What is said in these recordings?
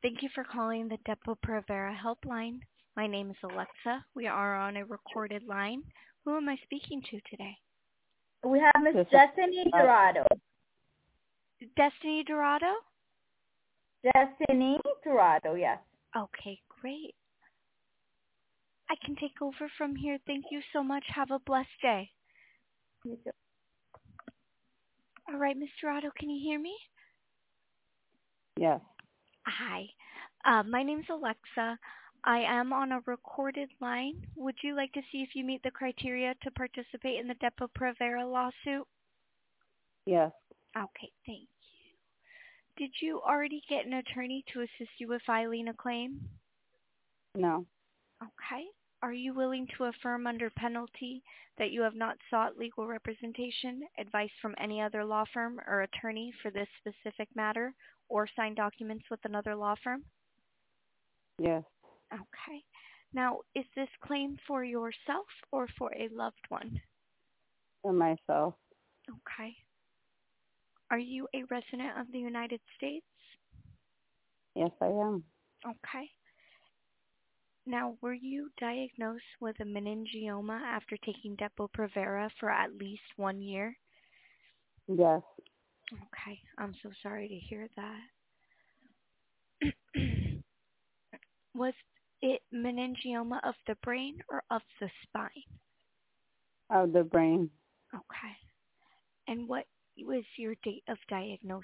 Thank you for calling the Depo-Provera helpline. My name is Alexa. We are on a recorded line. Who am I speaking to today? We have Miss Destiny Dorado. Destiny Dorado? Destiny Dorado, yes. Okay, great. I can take over from here. Thank you so much. Have a blessed day. You too. All right, Miss Dorado, can you hear me? Yes. Hi. My name's Alexa. I am on a recorded line. Would you like to see if you meet the criteria to participate in the Depo-Provera lawsuit? Yes. Okay, thank you. Did you already get an attorney to assist you with filing a claim? No. Okay. Are you willing to affirm under penalty that you have not sought legal representation, advice from any other law firm or attorney for this specific matter, or signed documents with another law firm? Yes. Okay. Now, is this claim for yourself or for a loved one? For myself. Okay. Are you a resident of the United States? Yes, I am. Okay. Now, were you diagnosed with a meningioma after taking Depo-Provera for at least 1 year? Yes. Okay. I'm so sorry to hear that. Was it meningioma of the brain or of the spine? Of the brain. Okay. And what was your date of diagnosis?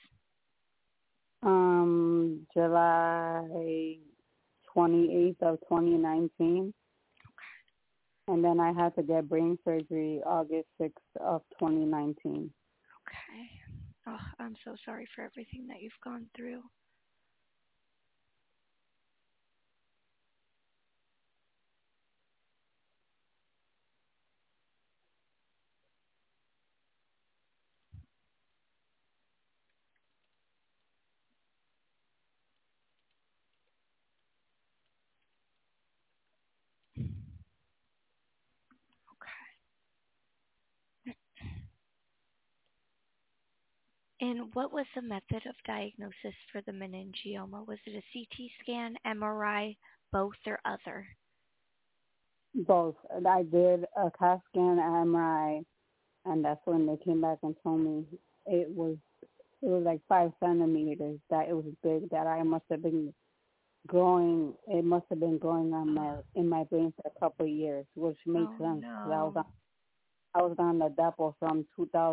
July 28th of 2019. Okay. And then I had to get brain surgery August 6th of 2019. Okay. Oh, I'm so sorry for everything that you've gone through. And what was the method of diagnosis for the meningioma? Was it a CT scan, MRI, both, or other? Both. I did a CAT scan, MRI, and that's when they came back and told me it was like 5 centimeters, that it was big, that I must have been growing. It must have been growing in my brain for a couple of years, which makes sense. No. I was on the Depo from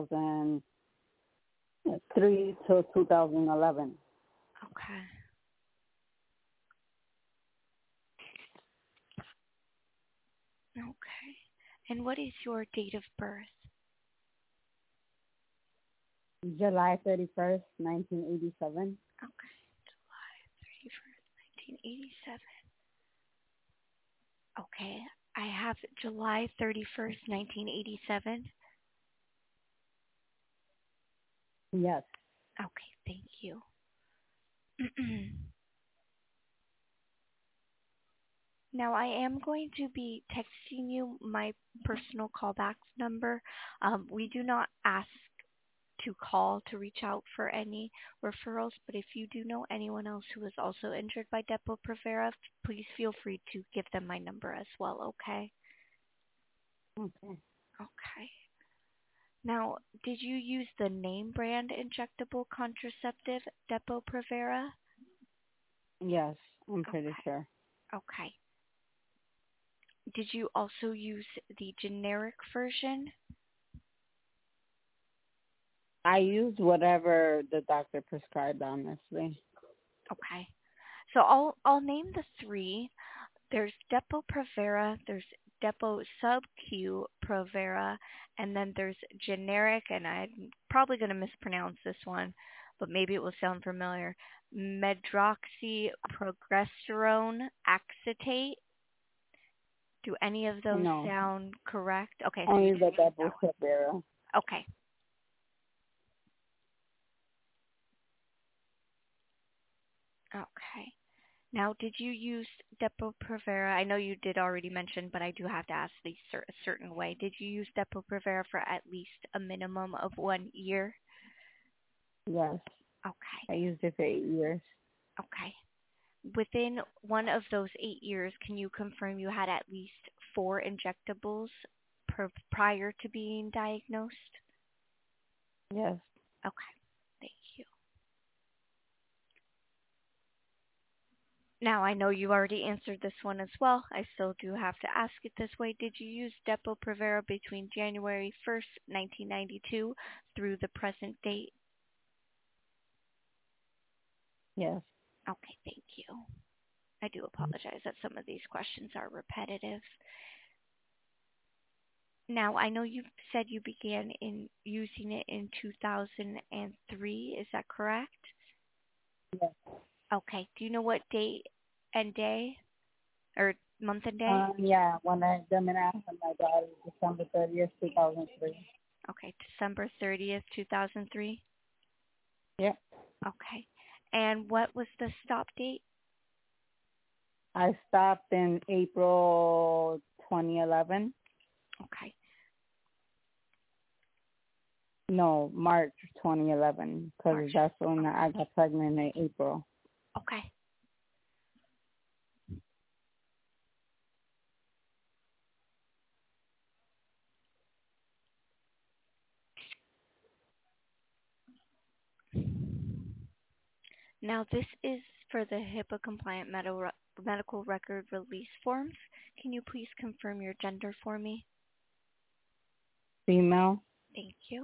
2003 to 2011. Okay. Okay. And what is your date of birth? July 31st, 1987. Okay. July 31st, 1987. Okay. I have July 31st, 1987. Yes. Okay. Thank you. Now, I am going to be texting you my personal callback number. We do not ask to call to reach out for any referrals, but if you do know anyone else who is also injured by Depo-Provera, please feel free to give them my number as well, okay? Okay. Okay. Now, did you use the name brand injectable contraceptive Depo-Provera? Yes, I'm pretty Okay. sure. Okay. Did you also use the generic version? I used whatever the doctor prescribed, honestly. Okay. So I'll name the three. There's Depo-Provera, there's Depo Sub-Q Provera, and then there's generic, and I'm probably going to mispronounce this one, but maybe it will sound familiar, medroxyprogesterone acetate. Do any of those sound correct? Okay. Only the Depo-Provera. Okay. Okay. Now, did you use Depo-Provera? I know you did already mention, but I do have to ask these a certain way. Did you use Depo-Provera for at least a minimum of 1 year? Yes. Okay. I used it for 8 years. Okay. within one of those 8 years, can you confirm you had at least 4 injectables prior to being diagnosed? Yes. Okay, thank you. Now, I know you already answered this one as well. I still do have to ask it this way. Did you use Depo-Provera between January 1st, 1992 through the present date? Yes. Okay, thank you. I do apologize that some of these questions are repetitive. Now, I know you said you began using it in 2003. Is that correct? Yes. Okay. Do you know what date and day or month and day? Yeah, when I had my daughter, December 30th, 2003. Okay, December 30th, 2003? Yep. Okay. And what was the stop date? I stopped in April 2011. Okay. No, March 2011, because March. that's when I got pregnant in April. Okay. Now, this is for the HIPAA-compliant medical record release forms. Can you please confirm your gender for me? Female. Thank you.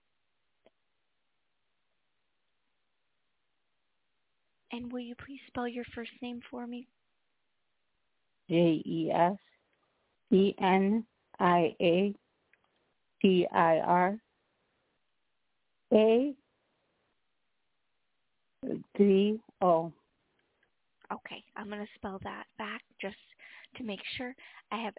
And will you please spell your first name for me? JESENIATIRA3O. Okay, I'm going to spell that back just to make sure. I have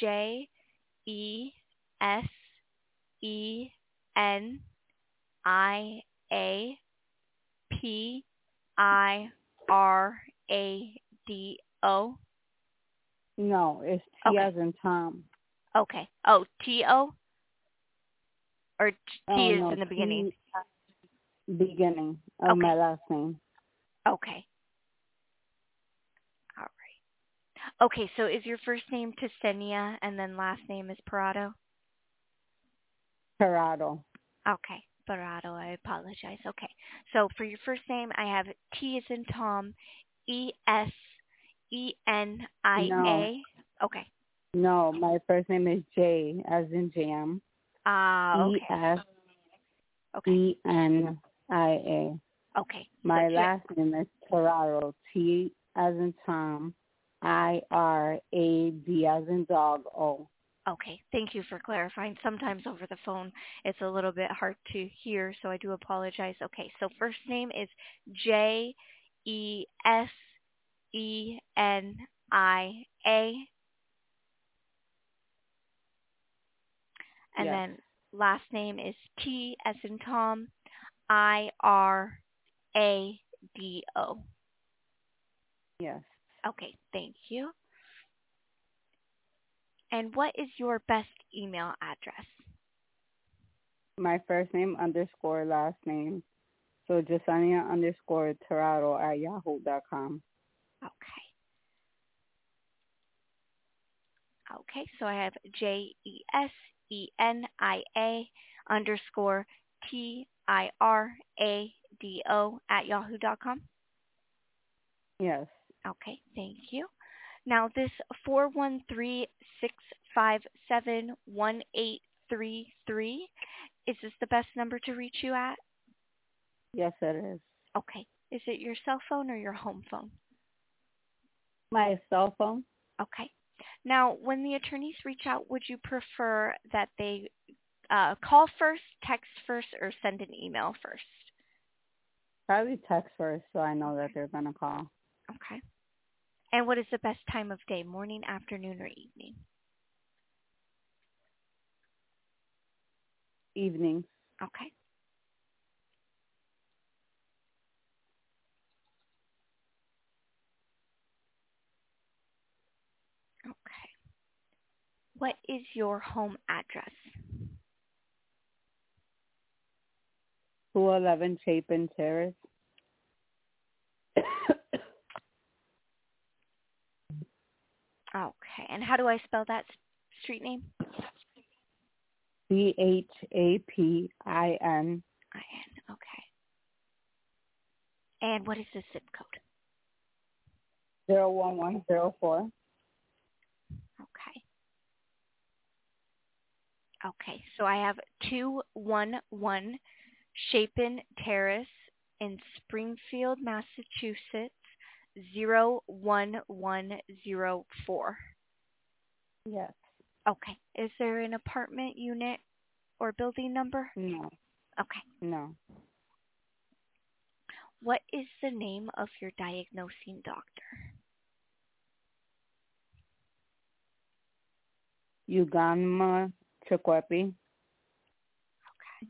JESENIAPIRADO. No, it's T as in Tom. Okay. Oh, T-O? Or T is no, in the beginning? Beginning of my last name. Okay. All right. Okay, so is your first name Tesenia and then last name is Parado? Parado. Okay, Parado, I apologize. Okay, so for your first name, I have T as in Tom, E-S-E-N-I-A. No. Okay. No, my first name is J as in Jam. Okay. E-S-E-N-I-A. Okay. My last name is Torrado, T as in Tom, I-R-A-D as in dog, O. Okay, thank you for clarifying. Sometimes over the phone it's a little bit hard to hear, so I do apologize. Okay, so first name is J-E-S-E-N-I-A. And then last name is T as in Tom, I-R-A-D-O. Yes. Okay, thank you. And what is your best email address? My first name _ last name. So Jasenia _ Torrado at yahoo.com. Okay. Okay, so I have JESENIA _ TIRADO at yahoo.com. Yes. Okay, thank you. Now this 413-657-1833, is this the best number to reach you at? Yes, it is. Okay. Is it your cell phone or your home phone? My cell phone. Okay. Now, when the attorneys reach out, would you prefer that they call first, text first, or send an email first? Probably text first so I know that they're going to call. Okay. And what is the best time of day, morning, afternoon, or evening? Evening. Okay. Okay. What is your home address? 211 Chapin Terrace. Okay. And how do I spell that street name? CHAPIN. I-N. Okay. And what is the zip code? 01104. Okay. Okay. So I have 211 Chapin Terrace in Springfield, Massachusetts, 01104. Yes. Okay. Is there an apartment unit or building number? No. Okay. No. What is the name of your diagnosing doctor? Uganma Chikwepi. Okay.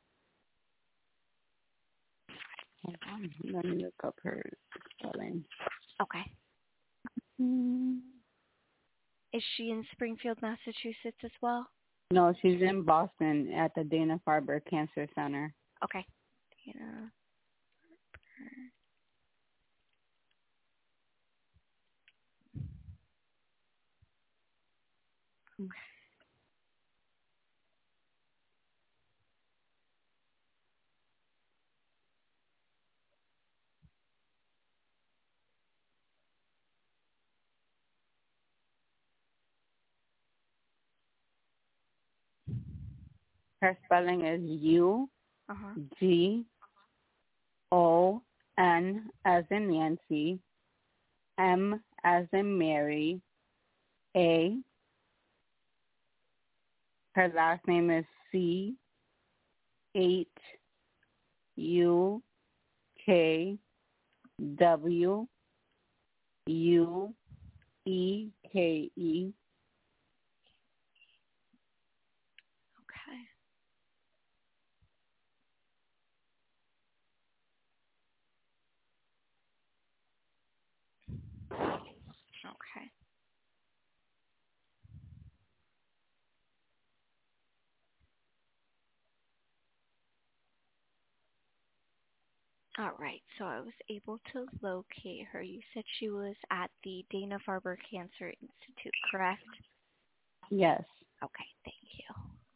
Hold on. Let me look up her spelling. Okay. Is she in Springfield, Massachusetts as well? No, she's in Boston at the Dana-Farber Cancer Center. Okay. Yeah. Her spelling is Uh-huh. UGON as in Nancy, M as in Mary, A. Her last name is CHUKWUEKE. Okay. Okay. All right. So I was able to locate her. You said she was at the Dana-Farber Cancer Institute, correct? Yes. Okay. Thank you.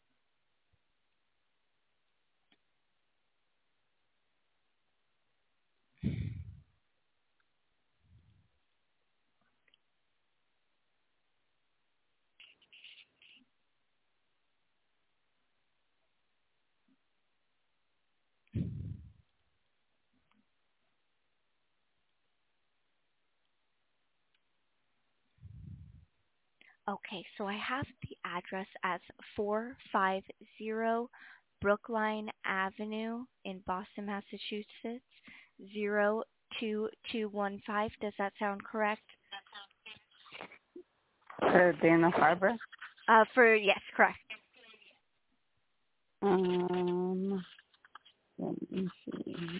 Okay, so I have the address as 450 Brookline Avenue in Boston, Massachusetts, 02215. Does that sound correct? Dana-Farber? Yes, correct. Let me see.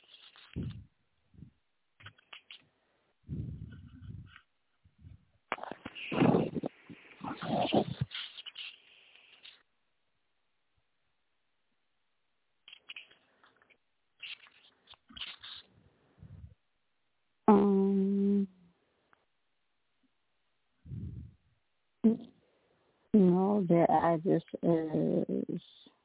No, their address is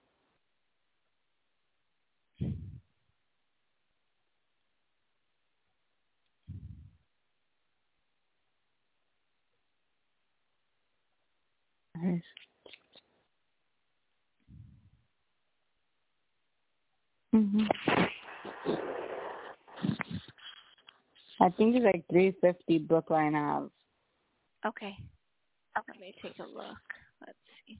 I think it's like 350 Brookline Ave. Okay. Let me take a look. Let's see.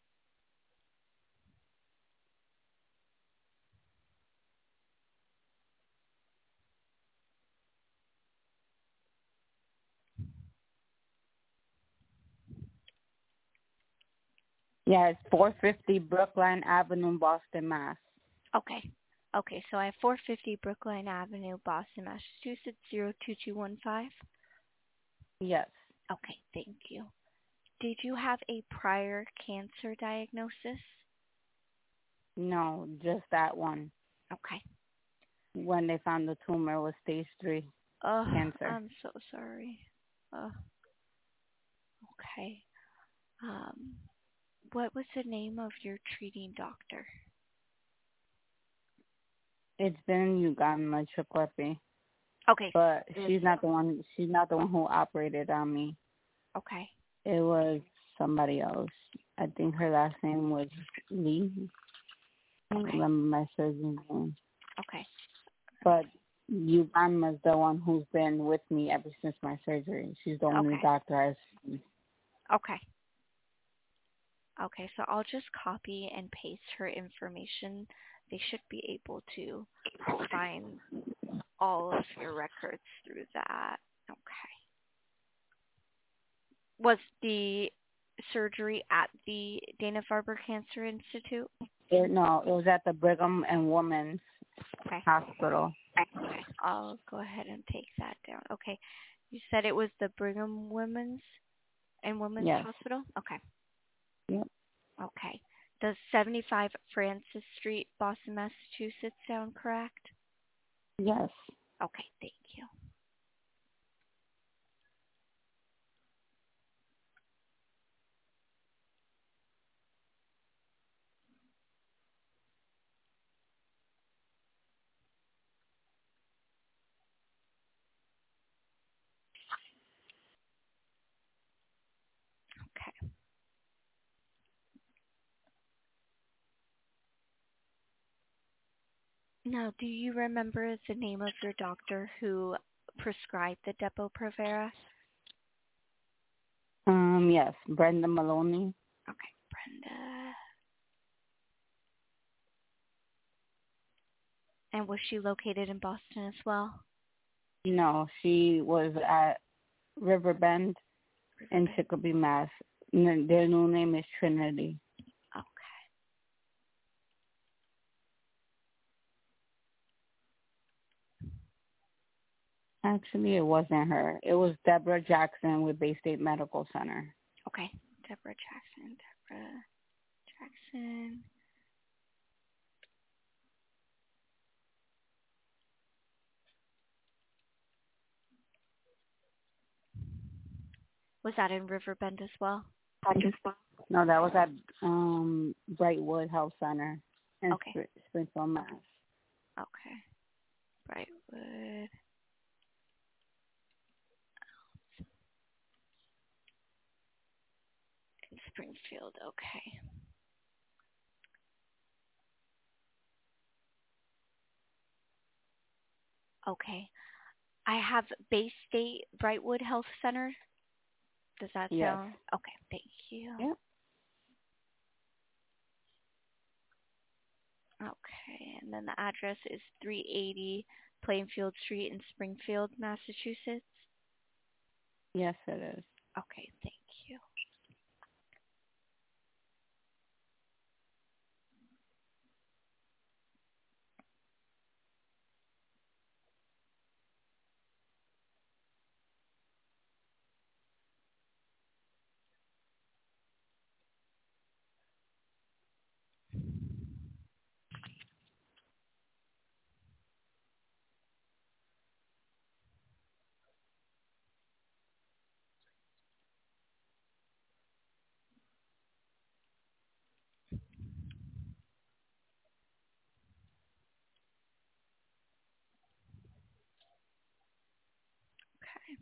Yeah, it's 450 Brookline Avenue, Boston, Mass. Okay. Okay, so I have 450 Brookline Avenue, Boston, Massachusetts, 02215. Yes. Okay, thank you. Did you have a prior cancer diagnosis? No, just that one. Okay. When they found the tumor was stage 3 cancer. I'm so sorry. Okay. What was the name of your treating doctor? It's been Uganda Chakwepi. Okay. But she's not the one who operated on me. Okay. It was somebody else. I think her last name was Lee. I don't remember my surgeon's name. Okay. But Uganda's the one who's been with me ever since my surgery. She's the only doctor I've seen. Okay. Okay, so I'll just copy and paste her information. They should be able to find all of your records through that. Okay. Was the surgery at the Dana-Farber Cancer Institute? No, it was at the Brigham and Women's Hospital. Okay, I'll go ahead and take that down. Okay, you said it was the Brigham Women's Hospital? Okay. Yep. Okay. Does 75 Francis Street, Boston, Massachusetts sound correct? Yes. Okay, thank you. Okay. Now, do you remember the name of your doctor who prescribed the Depo-Provera? Yes, Brenda Maloney. Okay, Brenda. And was she located in Boston as well? No, she was at Riverbend in Chicopee, Mass. Their new name is Trinity. Okay. Actually, it wasn't her. It was Deborah Jackson with Bay State Medical Center. Okay, Deborah Jackson. Was that in Riverbend as well? No, that was at Brightwood Health Center in Springfield, Mass. Okay. Brightwood. In Springfield, okay. Okay. I have Bay State Brightwood Health Center. Does that sound? Okay, thank you. Yep. Okay, and then the address is 380 Plainfield Street in Springfield, Massachusetts? Yes, it is. Okay, thank you. Okay.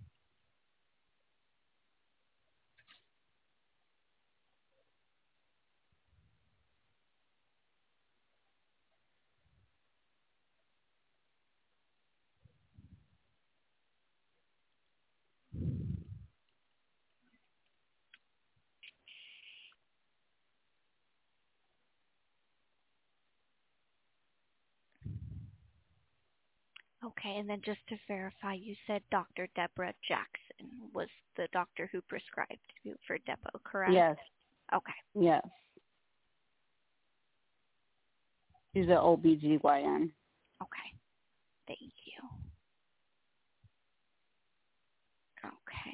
Okay, and then just to verify, you said Dr. Deborah Jackson was the doctor who prescribed you for Depo, correct? Yes. Okay. Yes. She's an OBGYN. Okay. Thank you. Okay.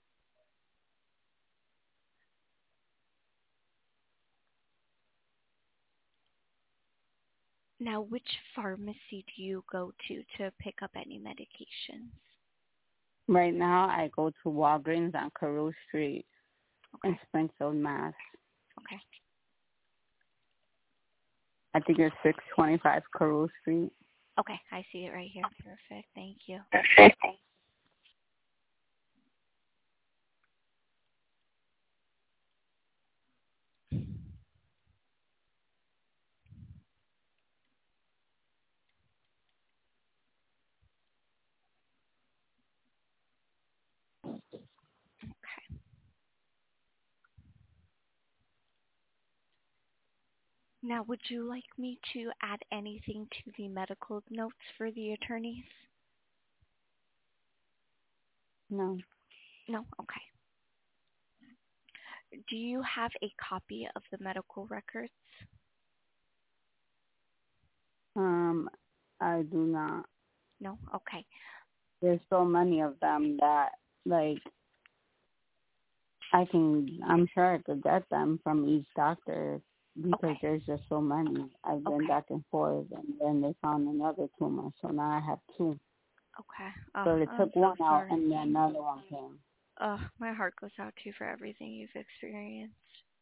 Now, which pharmacy do you go to pick up any medications? Right now, I go to Walgreens on Carew Street. Okay. in Springfield, Mass. Okay. I think it's 625 Carew Street. Okay, I see it right here. Perfect. Thank you. Okay. Now, would you like me to add anything to the medical notes for the attorneys? No. No? Okay. Do you have a copy of the medical records? I do not. No? Okay. There's so many of them that, like, I'm sure I could get them from each doctor because Okay. there's just so many. I've been Okay. back and forth, and then they found another tumor, so now I have two. Okay. So they I'm took so one out, sorry. and then another one came. My heart goes out to you for everything you've experienced.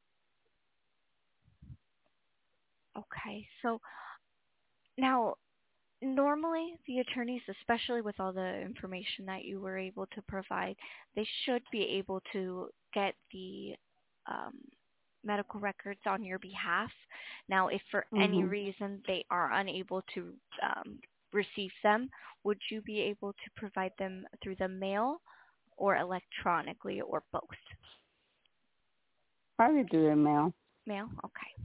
Okay. So now, normally the attorneys, especially with all the information that you were able to provide, they should be able to get the um, medical records on your behalf. Now, if for any reason they are unable to receive them, would you be able to provide them through the mail or electronically or both? Probably do the mail. Mail? Okay.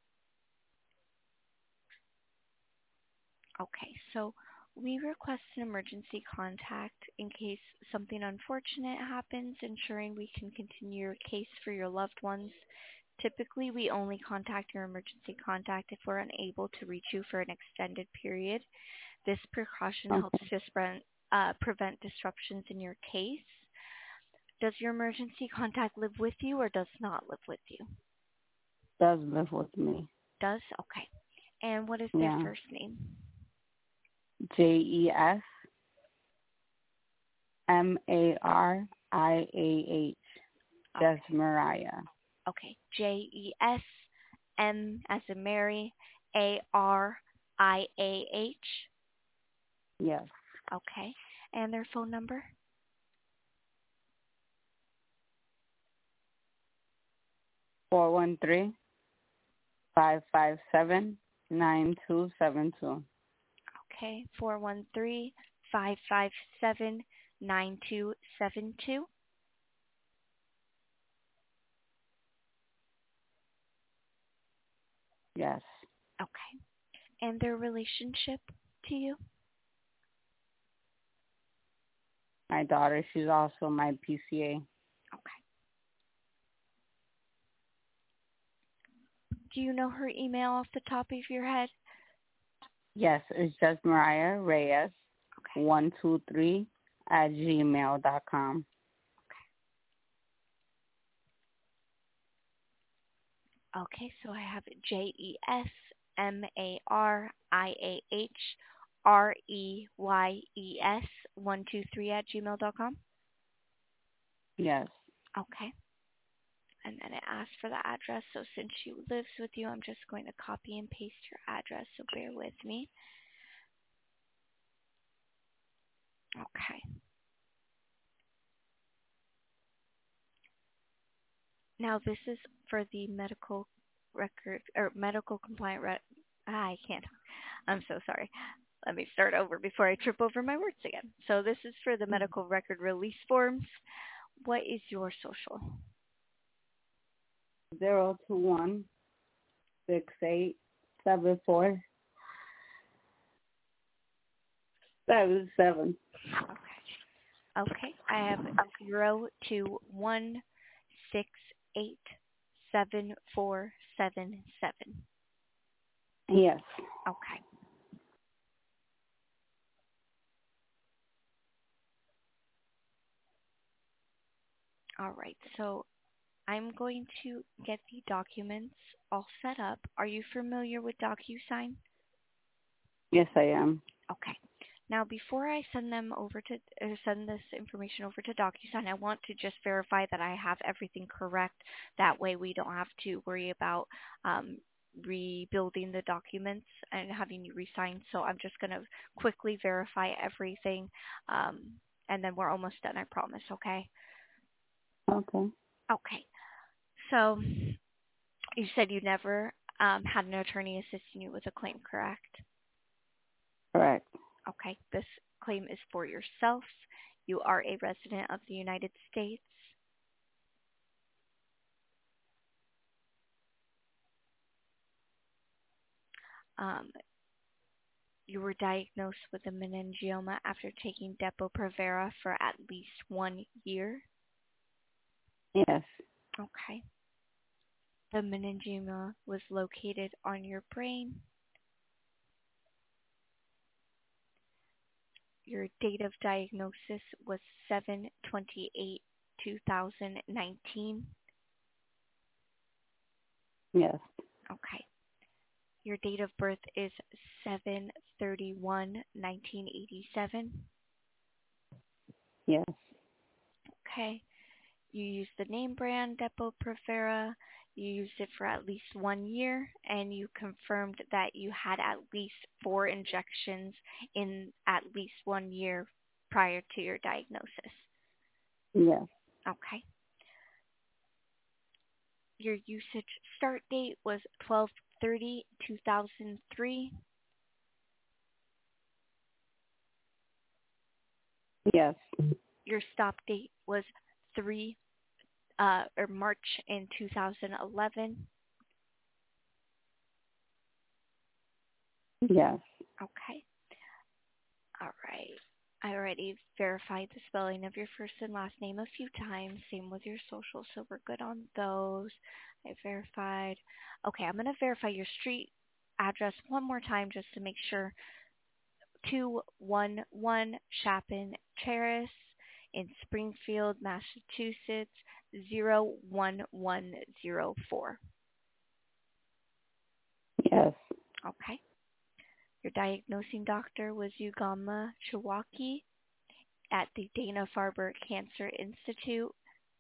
Okay, so we request an emergency contact in case something unfortunate happens, ensuring we can continue your case for your loved ones. Typically, we only contact your emergency contact if we're unable to reach you for an extended period. This precaution helps to prevent disruptions in your case. Does your emergency contact live with you or does not live with you? Does live with me. Does? Okay. And what is their first name? JES MARIAH. Jess Mariah. Okay. JES M as in Mary, ARIAH. Yes. Okay. And their phone number? 413-557-9272. Okay. 413-557-9272. Yes. Okay. And their relationship to you? My daughter, she's also my PCA. Okay. Do you know her email off the top of your head? Yes, it's just Mariah Reyes, 123 @gmail.com. Okay, so I have JESMARIAHREYES123 @gmail.com. Yes. Okay. And then it asks for the address. So since she lives with you, I'm just going to copy and paste your address. So bear with me. Okay. Now this is for the medical record or medical compliant. I can't. I'm so sorry. Let me start over before I trip over my words again. So this is for the medical record release forms. What is your social? 021687477. Okay. I have 021687477. Yes. Okay. All right. So I'm going to get the documents all set up. Are you familiar with DocuSign? Yes, I am. Okay. Now, before I send this information over to DocuSign, I want to just verify that I have everything correct. That way, we don't have to worry about rebuilding the documents and having you re-sign. So I'm just going to quickly verify everything, and then we're almost done, I promise, okay? Okay. Okay. So you said you never had an attorney assisting you with a claim, correct? Correct. Okay. This claim is for yourself. You are a resident of the United States. You were diagnosed with a meningioma after taking Depo-Provera for at least 1 year. Yes. Okay. The meningioma was located on your brain. Your date of diagnosis was 7/28/2019. Yes. Okay. Your date of birth is 7/31/1987. Yes. Okay. You used the name brand Depo-Provera. You used it for at least 1 year, and you confirmed that you had at least 4 injections in at least 1 year prior to your diagnosis. Yes. Okay. Your usage start date was 12/30/2003. Yes. Your stop date was March in 2011. Yes. Okay. All right. I already verified the spelling of your first and last name a few times. Same with your social, so we're good on those. I verified. Okay, I'm going to verify your street address one more time just to make sure. 211 Chapin Terrace in Springfield, Massachusetts, 01104. Yes. Okay. Your diagnosing doctor was Ugama Chiwaki at the Dana-Farber Cancer Institute.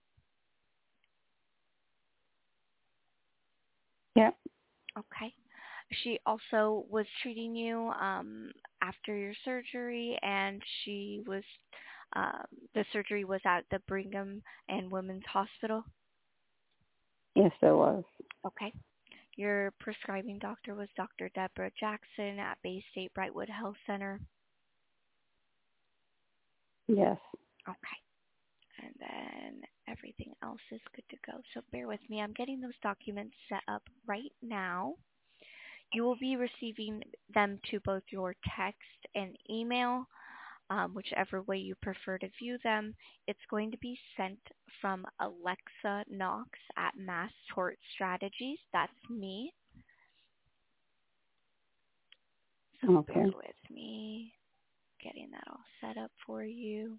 Yep. Okay. She also was treating you after your surgery, and she was the surgery was at the Brigham and Women's Hospital. Yes, there was. Okay. Your prescribing doctor was Dr. Deborah Jackson at Bay State Brightwood Health Center. Yes. Okay. And then everything else is good to go. So bear with me. I'm getting those documents set up right now. You will be receiving them to both your text and email, whichever way you prefer to view them. It's going to be sent from Alexa Knox at Mass Tort Strategies. That's me. So Okay. bear with me. Getting that all set up for you.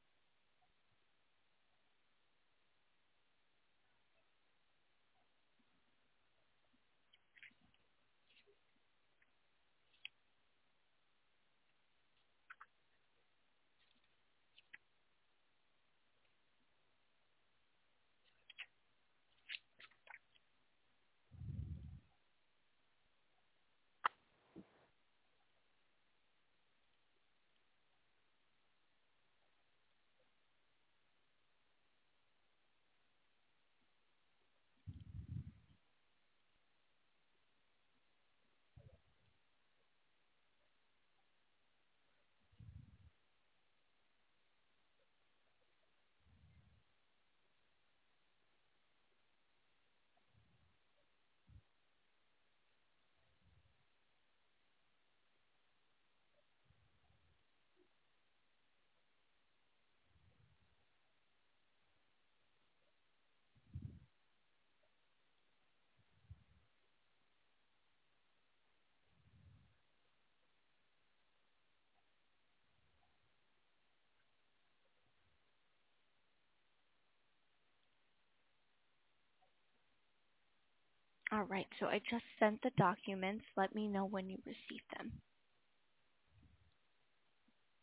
All right, so I just sent the documents. Let me know when you receive them.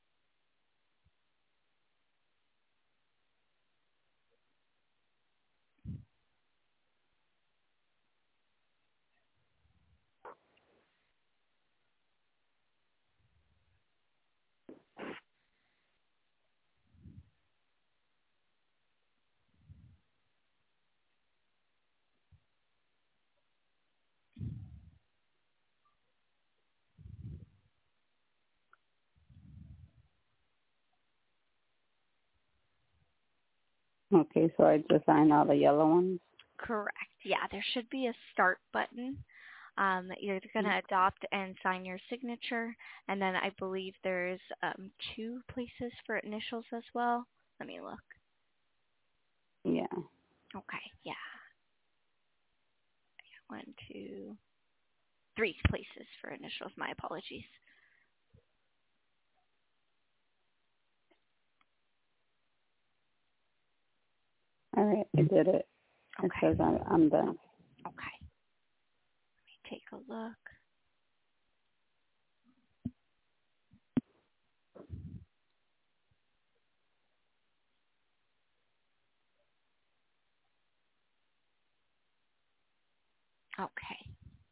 Okay, so I just sign all the yellow ones. Correct. Yeah, there should be a start button. You're going to adopt and sign your signature, and then I believe there's 2 places for initials as well. Let me look. Yeah. Okay, yeah. 1, 2, 3 places for initials. My apologies. All right, I did it. Okay. It says I'm done. Okay. Let me take a look. Okay.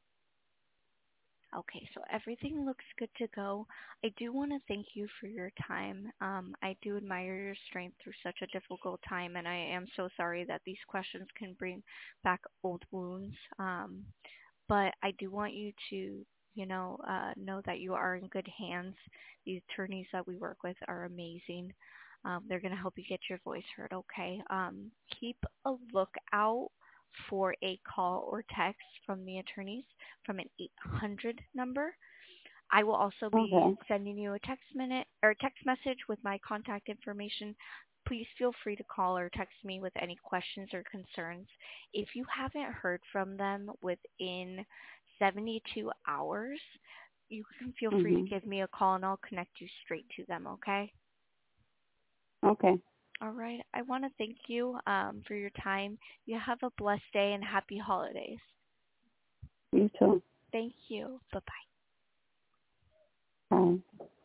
Okay, so everything looks good to go. I do want to thank you for your time. I do admire your strength through such a difficult time, and I am so sorry that these questions can bring back old wounds. But I do want you to, know that you are in good hands. These attorneys that we work with are amazing. They're going to help you get your voice heard, okay? Keep a lookout for a call or text from the attorneys from an 800 number. I will also be sending you a text message with my contact information. Please feel free to call or text me with any questions or concerns. If you haven't heard from them within 72 hours, you can feel free to give me a call and I'll connect you straight to them, okay? Okay. All right. I want to thank you for your time. You have a blessed day and happy holidays. You too. Thank you. Bye-bye. Bye.